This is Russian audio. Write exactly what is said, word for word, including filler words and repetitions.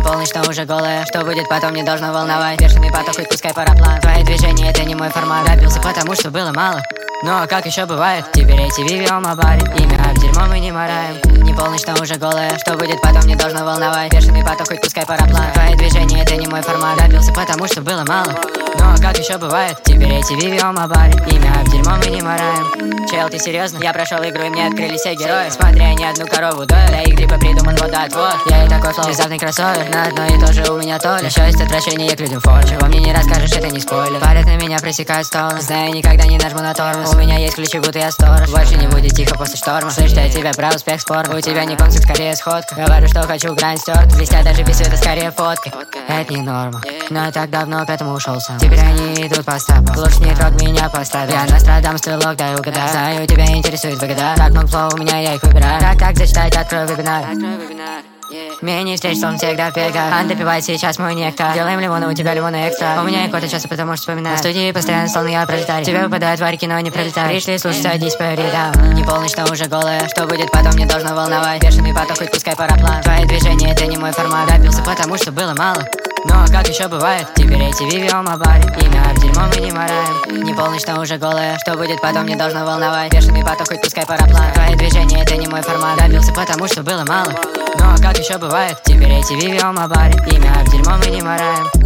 полночь, но уже голая. Что будет потом, не должно волновать. Бешеный поток, хоть пускай параплан. Твои движения, это не мой формат. Добился, потому что было мало. Ну а как еще бывает? Теперь эти вивиом обари. Имя в дерьмо мы не мораем. Не полночь, но уже голая. Что будет потом, не должно волновать. Бешеный поток, хоть пускай параплан. Твои движения, это не мой формат. Добился, потому что было мало. Ну а как еще бывает? Теперь эти вивиом обари. Имя в дерьмо мы не мораем. Чел, ты серьезно? Я прошел игру и мне открылись все герои. Смотря ни одну корову доя. Для их гриппа придуман водоотвод. Я и такой флоу, внезапный кроссовер. На одно и то же у меня то ли. Еще есть отвращение к людям фор. Чего мне не расскажешь, это не спойлер. Парят на меня, просекают стороны. Знаю, никогда не нажму на тормоз. У меня есть ключи, будто я сторож. Больше не будет тихо после шторма. Слышь, я тебя про успех спор. У тебя не концерт, скорее сходка. Говорю, что хочу, грань стерт. Блестя даже писю, это скорее фотка. Это не норма, но я так давно к этому ушел сам. Теперь они идут по стопам. Лучше не трог меня поставь. Я Нострадамус, стрелок, дай угадай. Знаю, тебя интересует выгода. Как много флоу у меня, я их выбираю. Как, как зачитать, открой вебинар. Мини встреч, он всегда в пеках. Ан допивает сейчас мой нектар. Делаем лимоны, у тебя лимоны экстра. У меня и кота часто, потому что вспоминаю. В студии постоянно словно я пролетарий. Тебе выпадают варики, но не пролетают. Пришли слушать, садись по рядам. Не полночь, но уже голая. Что будет потом, не должно волновать. Бешеный поток, хоть пускай параплан. Твои движения, это не мой формат. Добился, потому что было мало. Ну а как еще бывает? Теперь эти вивиом обари. Имя в дерьмо мы не мораем. Не полночь, но уже голая. Что будет потом, не должно волновать. Бешеный поток, хоть пускай параплан. Твои движения, это не мой формат. Добился, потому что было мало. Ну а как еще бывает? Теперь эти вивиом обари. Имя в дерьмо мы не мораем.